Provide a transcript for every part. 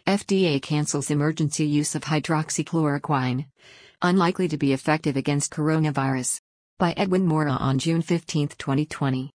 FDA cancels emergency use of hydroxychloroquine. Unlikely to be effective against coronavirus. By Edwin Mora on June 15, 2020.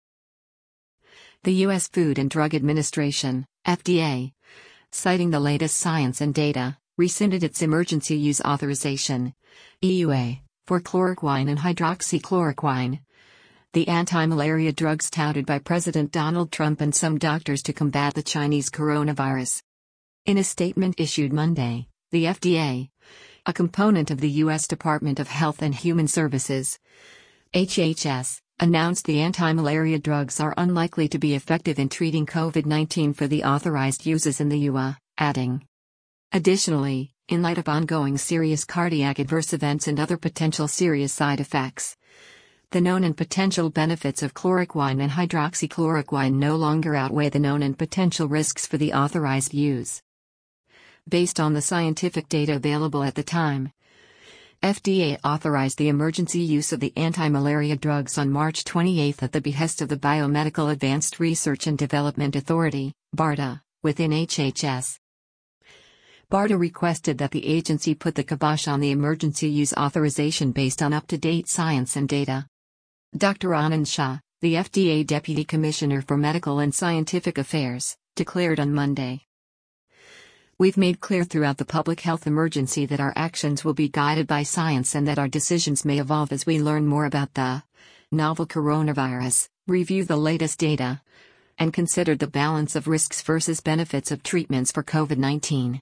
The U.S. Food and Drug Administration, FDA, citing the latest science and data, rescinded its emergency use authorization, EUA, for chloroquine and hydroxychloroquine, the anti-malaria drugs touted by President Donald Trump and some doctors to combat the Chinese coronavirus. In a statement issued Monday, the FDA, a component of the U.S. Department of Health and Human Services, HHS, announced the anti-malaria drugs are unlikely to be effective in treating COVID-19 for the authorized uses in the U.S., adding. Additionally, in light of ongoing serious cardiac adverse events and other potential serious side effects, the known and potential benefits of chloroquine and hydroxychloroquine no longer outweigh the known and potential risks for the authorized use. Based on the scientific data available at the time, FDA authorized the emergency use of the anti-malaria drugs on March 28 at the behest of the Biomedical Advanced Research and Development Authority, BARDA, within HHS. BARDA requested that the agency put the kibosh on the emergency use authorization based on up-to-date science and data. Dr. Anand Shah, the FDA Deputy Commissioner for Medical and Scientific Affairs, declared on Monday. We've made clear throughout the public health emergency that our actions will be guided by science and that our decisions may evolve as we learn more about the novel coronavirus, review the latest data, and consider the balance of risks versus benefits of treatments for COVID-19.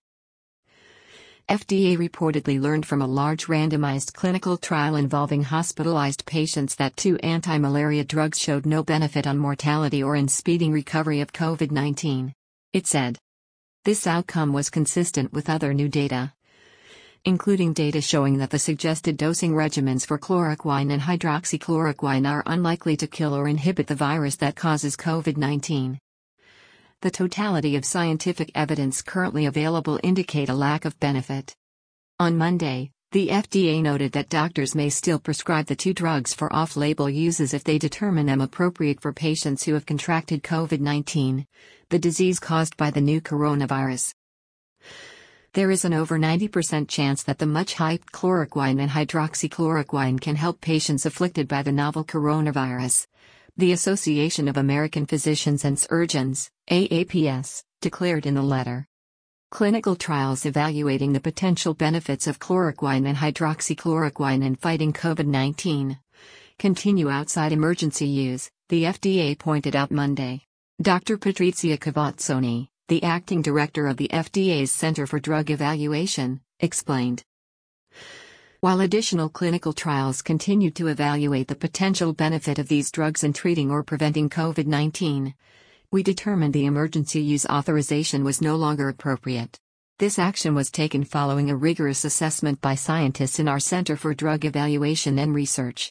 FDA reportedly learned from a large randomized clinical trial involving hospitalized patients that 2 anti-malaria drugs showed no benefit on mortality or in speeding recovery of COVID-19. It said. This outcome was consistent with other new data, including data showing that the suggested dosing regimens for chloroquine and hydroxychloroquine are unlikely to kill or inhibit the virus that causes COVID-19. The totality of scientific evidence currently available indicate a lack of benefit. On Monday, the FDA noted that doctors may still prescribe the 2 drugs for off-label uses if they determine them appropriate for patients who have contracted COVID-19, the disease caused by the new coronavirus. There is an over 90% chance that the much-hyped chloroquine and hydroxychloroquine can help patients afflicted by the novel coronavirus, the Association of American Physicians and Surgeons, AAPS, declared in the letter. Clinical trials evaluating the potential benefits of chloroquine and hydroxychloroquine in fighting COVID-19 continue outside emergency use, the FDA pointed out Monday. Dr. Patrizia Cavazzoni, the acting director of the FDA's Center for Drug Evaluation, explained. While additional clinical trials continue to evaluate the potential benefit of these drugs in treating or preventing COVID-19, we determined the emergency use authorization was no longer appropriate. This action was taken following a rigorous assessment by scientists in our Center for Drug Evaluation and Research.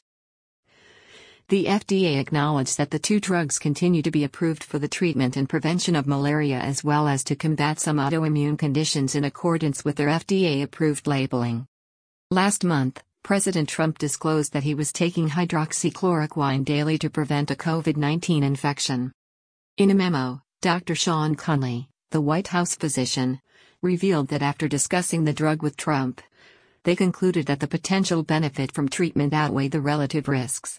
The FDA acknowledged that the 2 drugs continue to be approved for the treatment and prevention of malaria as well as to combat some autoimmune conditions in accordance with their FDA-approved labeling. Last month, President Trump disclosed that he was taking hydroxychloroquine daily to prevent a COVID-19 infection. In a memo, Dr. Sean Conley, the White House physician, revealed that after discussing the drug with Trump, they concluded that the potential benefit from treatment outweighed the relative risks.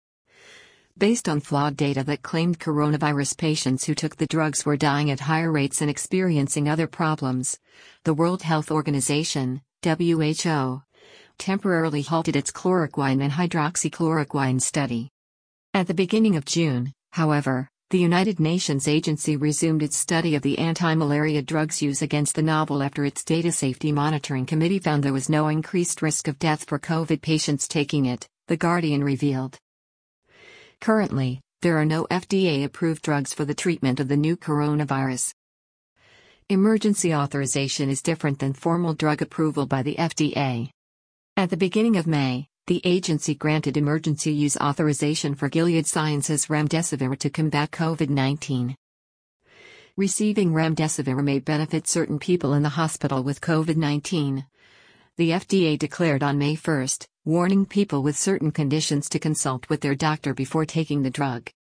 Based on flawed data that claimed coronavirus patients who took the drugs were dying at higher rates and experiencing other problems, the World Health Organization, WHO, temporarily halted its chloroquine and hydroxychloroquine study. At the beginning of June, however, the United Nations agency resumed its study of the anti-malaria drugs use against the novel after its Data Safety Monitoring Committee found there was no increased risk of death for COVID patients taking it, The Guardian revealed. Currently, there are no FDA-approved drugs for the treatment of the new coronavirus. Emergency authorization is different than formal drug approval by the FDA. At the beginning of May, the agency granted emergency use authorization for Gilead Sciences' remdesivir to combat COVID-19. Receiving remdesivir may benefit certain people in the hospital with COVID-19. The FDA declared on May 1, warning people with certain conditions to consult with their doctor before taking the drug.